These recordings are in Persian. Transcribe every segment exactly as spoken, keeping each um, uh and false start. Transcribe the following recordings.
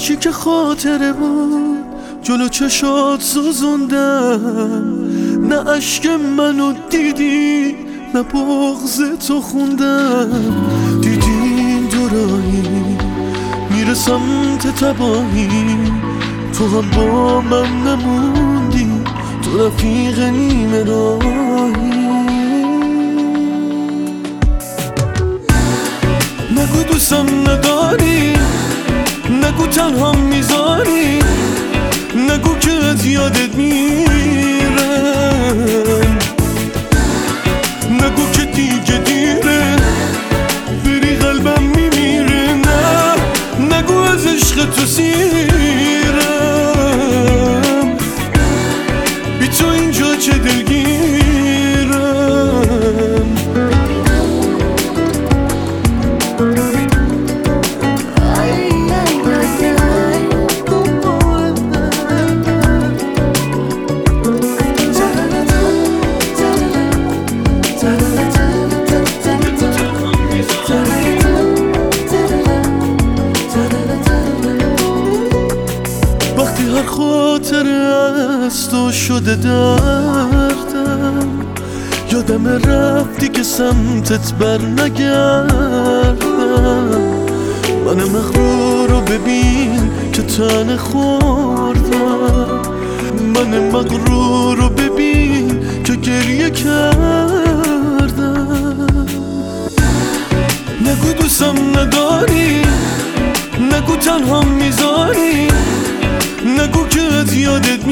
چی که خاطره بود جلو چشات سوزوندم، نه عشق منو دیدی نه بغض تو خوندم. دیدی این دوراهی میره سمت تباهی، تو هم با من نموندی، تو رفیق نیمه راهی. نگو دوستم نداری، نگو تنها میذاری، نگو که از یادت میرم، نگو که دیگه دیره بری قلبم میمیره، نه نگو از عشق تو سیرم، بی تو اینجا چه دلگیرم. وقتی هر خاطر از تو شده دردم، یادم رفتی که سمتت بر نگردم. من مغرور رو ببین که تن خوردم، من مغرور رو ببین که گریه کردم. نگو دوستم نداری، نگو تنها میذاری، نگو که از یادت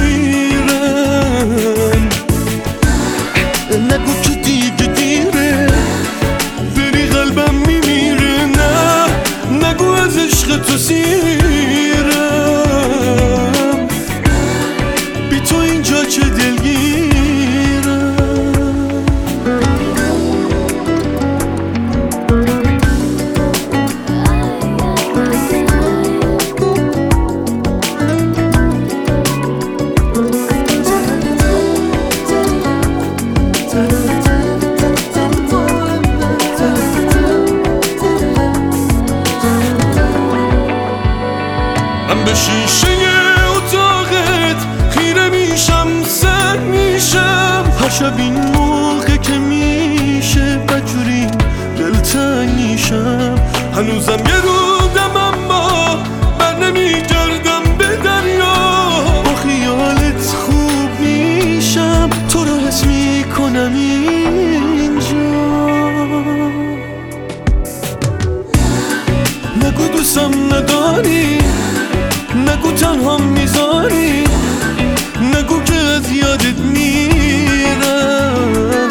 میرم، نگو که دیگه دیره بری قلبم میمیره، نه نگو از عشق تو سیرم، بی تو اینجا چه دلگیرم. من به شیشه اتاقت خیره میشم، سر میشم هر شب این موقع که میشه بدجوری دلتنگ میشم. هنوزم یه رودم اما بر نمیگردم به دریا، با خیالت خوب میشم، تو رو حس میکنم اینجا. نگو دوستم نداری، نگو تنها میذاری، نگو که از یادت میرم،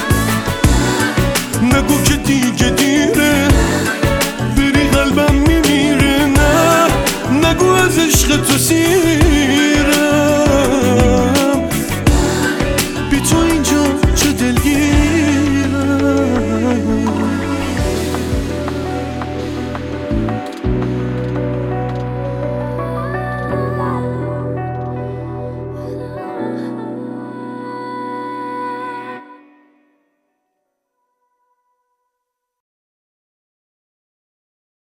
نگو که دیگه دیره بری قلبم میمیره، نه نگو از عشق تو سیرم، بی تو اینجا چه دلگیرم.